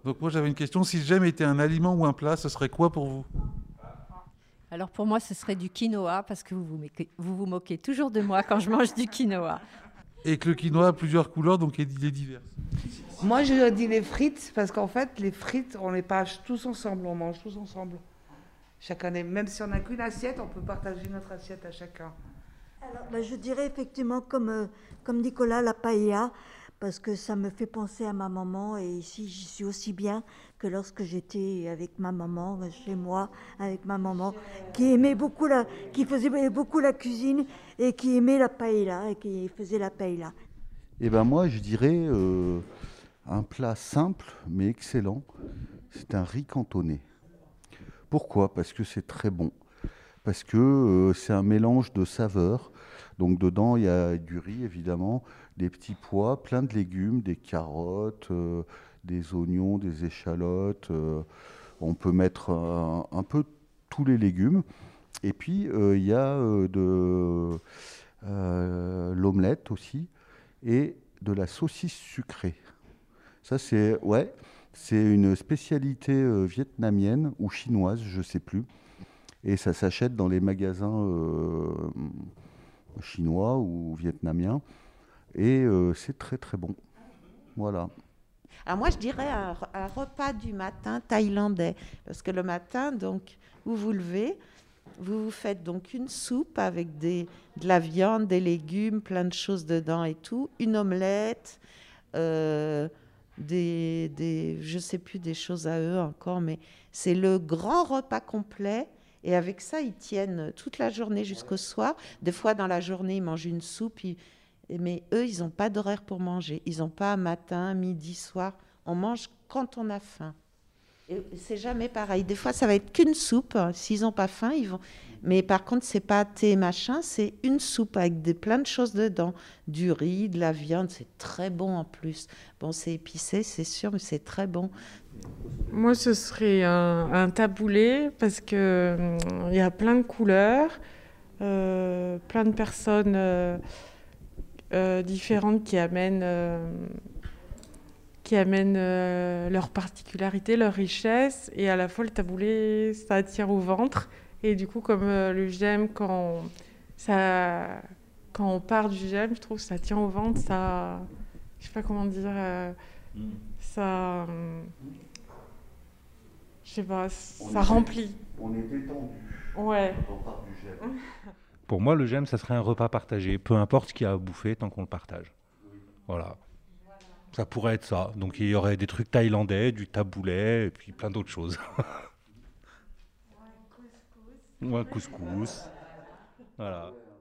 Donc moi j'avais une question, si le gemme était un aliment ou un plat, ce serait quoi pour vous? Alors pour moi, ce serait du quinoa parce que vous vous moquez toujours de moi quand je mange du quinoa. Et que le quinoa a plusieurs couleurs, donc il est divers. Moi, je dis les frites parce qu'en fait, les frites, on les partage tous ensemble, on mange tous ensemble. Chaque année, même si on n'a qu'une assiette, on peut partager notre assiette à chacun. Alors, je dirais effectivement, comme Nicolas, la paella, parce que ça me fait penser à ma maman. Et ici, j'y suis aussi bien que lorsque j'étais avec ma maman, chez moi, avec ma maman, qui faisait beaucoup la cuisine et qui aimait la paella et qui faisait la paella. Et ben moi, je dirais un plat simple mais excellent. C'est un riz cantonais. Pourquoi? Parce que c'est très bon. Parce que c'est un mélange de saveurs. Donc dedans, il y a du riz, évidemment, des petits pois, plein de légumes, des carottes, des oignons, des échalotes. On peut mettre un peu tous les légumes. Et puis, il y a l'omelette aussi et de la saucisse sucrée. Ça, c'est une spécialité vietnamienne ou chinoise, je ne sais plus. Et ça s'achète dans les magasins chinois ou vietnamiens. Et c'est très très bon. Voilà. Alors moi, je dirais un repas du matin thaïlandais. Parce que le matin, donc, vous vous levez, vous vous faites donc une soupe avec de la viande, des légumes, plein de choses dedans et tout, une omelette, euh, je sais plus des choses à eux encore, mais c'est le grand repas complet. Et avec ça, ils tiennent toute la journée jusqu'au soir. Des fois, dans la journée, ils mangent une soupe. Mais eux, ils n'ont pas d'horaire pour manger. Ils n'ont pas matin, midi, soir. On mange quand on a faim. Et c'est jamais pareil. Des fois, ça va être qu'une soupe. S'ils n'ont pas faim, ils vont. Mais par contre, c'est pas thé machin, c'est une soupe avec plein de choses dedans. Du riz, de la viande, c'est très bon en plus. Bon, c'est épicé, c'est sûr, mais c'est très bon. Moi, ce serait un taboulé parce que il y a plein de couleurs, plein de personnes différentes qui amènent leurs particularités, leurs richesses. Et à la fois, le taboulé, ça attire au ventre. Et du coup, comme le gemme, quand on part du gemme, je trouve que ça tient au ventre, ça... Je sais pas comment dire... ça... je sais pas, ça remplit. On est détendu. Ouais. Quand on part du gemme. Pour moi, le gemme, ça serait un repas partagé, peu importe ce qu'il y a à bouffer, tant qu'on le partage. Voilà. Ça pourrait être ça. Donc il y aurait des trucs thaïlandais, du taboulet, et puis plein d'autres choses. Ou un couscous. Voilà.